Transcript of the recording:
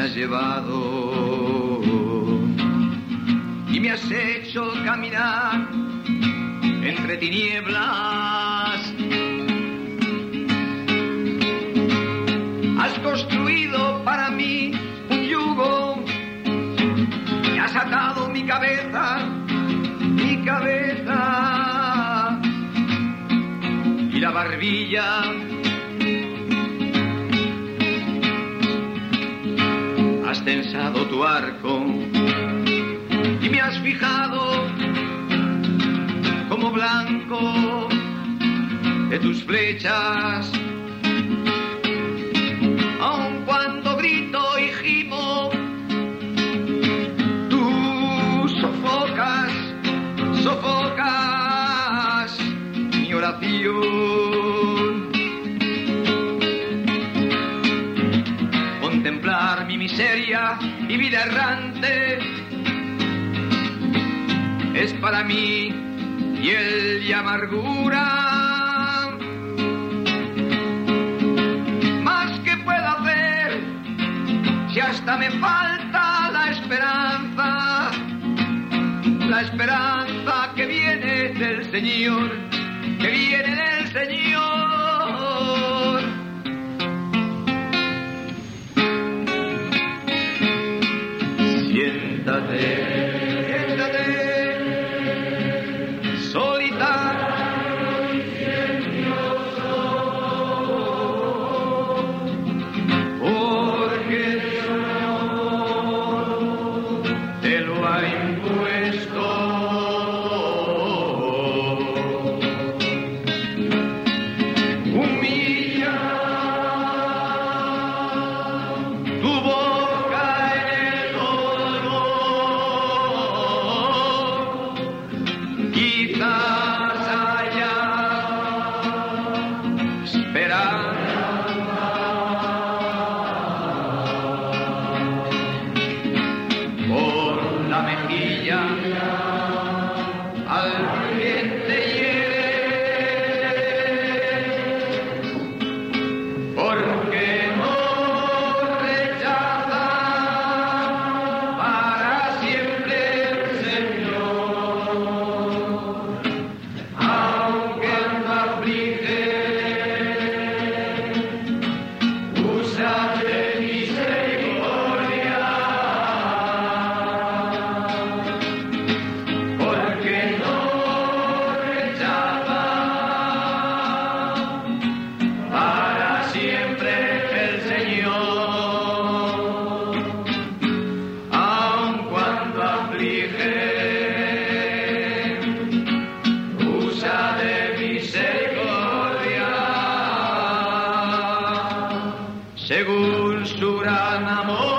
has llevado y me has hecho caminar entre tinieblas. Has construido para mí un yugo y has atado mi cabeza y la barbilla. Has tensado tu arco y me has fijado como blanco de tus flechas. Aun cuando grito y gimo, tú sofocas mi oración. Contemplar mi miseria y vida errante es para mí hiel y amargura. Más que puedo hacer si hasta me falta la esperanza que viene del Señor, que viene del Señor. Siéntate, solitario y silencioso, porque Dios te lo ha impuesto. Humilla tu boca en el dolor, quizás haya esperanza. Por la mejilla al cliente hiere, porque no rechaza para siempre el Señor. Aunque no aflige, usa de misericordia, porque no rechaza para siempre el Señor. Aun cuando aflige, usa de misericordia, según su gran amor.